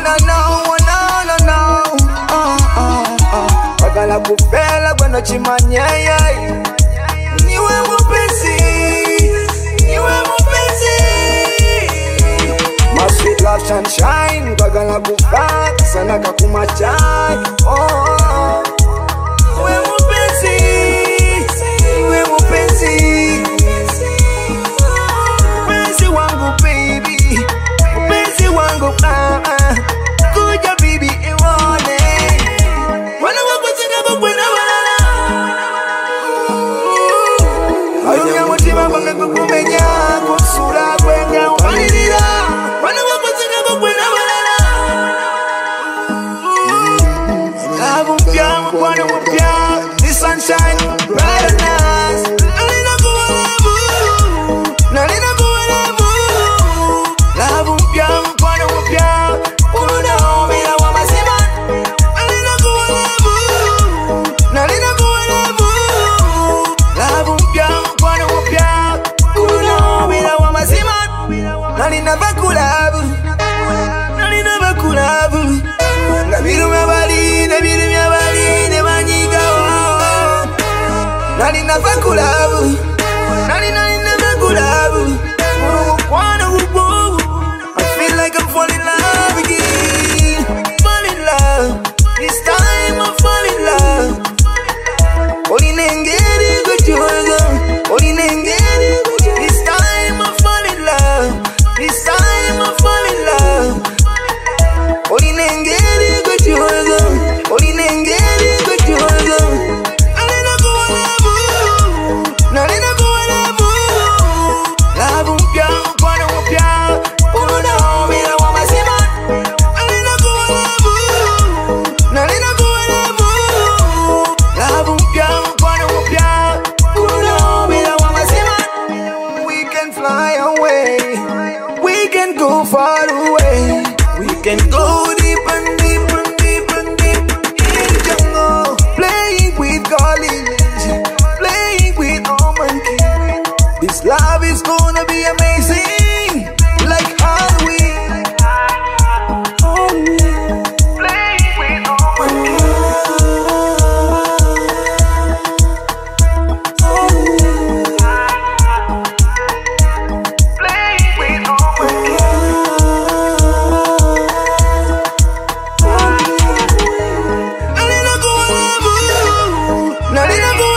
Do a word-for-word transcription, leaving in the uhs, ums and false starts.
wanna know, no, no, no. Uh, uh, uh. Bagala kufela gwano chimanya yai. Niwe mupenzi, niwe mupenzi. My sweet love sunshine. Bagala kufaka sana kakumachai. Oh, oh. Niwe mupenzi, niwe mupenzi. Mupenzi wangu baby, mupenzi wangu ah ah. Kuja baby iwane. Wana wako sina bwana wala. Ayo mutima wangu kukumenya kusura kwenga wanirira. Wana wako sina bwana wala. Love mpya mwana mpya, the sunshine bright as. Nalina kuwalabu, nalina kuwalabu. Love mpya mwana mpya, uno bila wa mazima. Nalina kuwalabu, nalina kuwalabu. Love mpya mwana mpya, uno bila wa mazima. Nalina bakulabu, nalina bakulabu. Nabiru mabali, nabiru mabali, nemanyiga wa. Nalina bakulabu, nalina nalina bakulabu. Wanna woo, I feel like I'm falling in love again. Fall in love, this time I fall in love. Only nengeri kujuaga, only nengeri kujuaga. This time I fall in love, this time I fall in love. Only nengeri kujuaga, only nengeri kujuaga. Nalina kuwalabu, nalina kuwalabu. Love mpya mkono mpya, uno bila wa mazima. Nalina kuwalabu, nalina kuwalabu. Love mpya mkono mpya, uno bila wa mazima. We can fly away, we can go far away. We can go deep and deep and deep and deep in the jungle. Playing with colleagues, playing with all monkey. This love is gonna be amazing, like Halloween. Halloween. Playing with all monkey. Halloween. Playing with all monkey. Nalina kuwalabu, nalina kuwalabu.